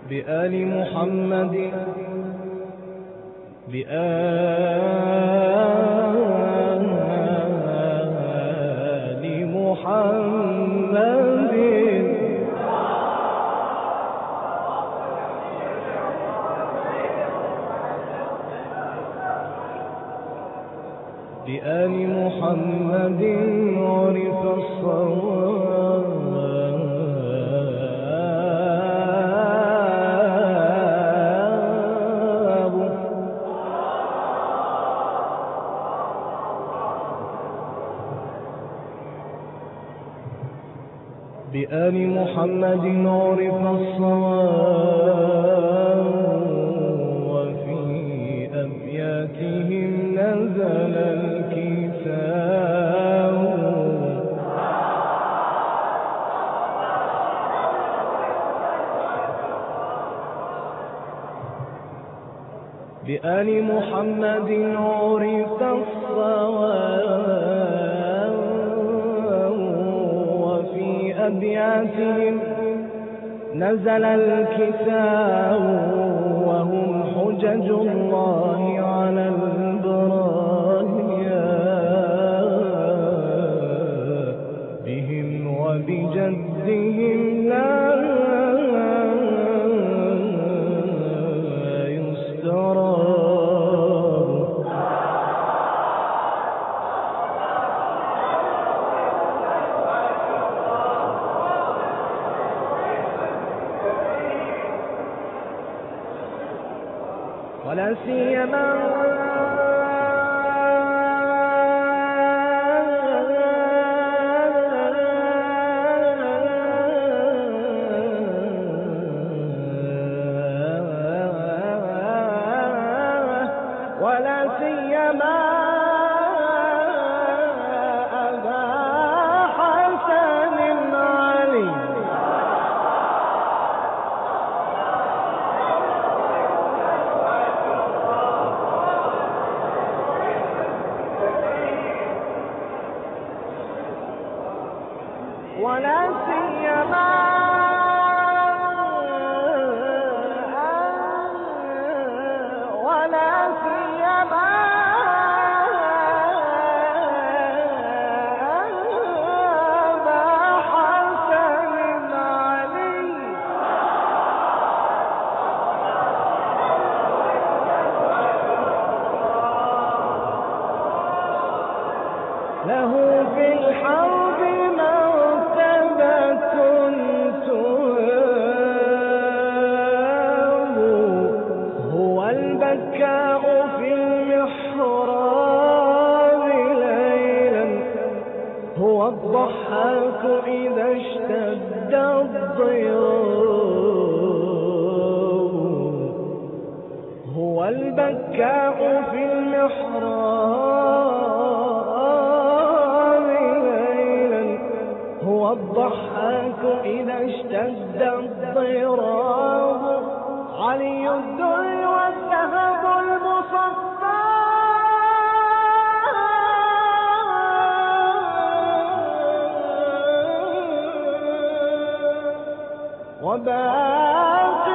بآل محمد بآل محمد عرف الصواب بآل محمد عرف الصواب وفي أبياتهم نزل الكتاب بآل محمد عرف الصواب وفي أبياتهم نزل الكتاب وهم حجج الله على البرايا بهم وبجدهم لا يستراب ولا سيما ولا سيما أبا حسن علي ولا سيما ولا سيما أبا حسن علي له في الحرب البكاء في المحراب ليلا هو الضحاك إذا اشتد الضراب هو البكاء في المحراب ليلا هو الضحاك إذا اشتد الضراب علي الدر والذهب المصفى وباقي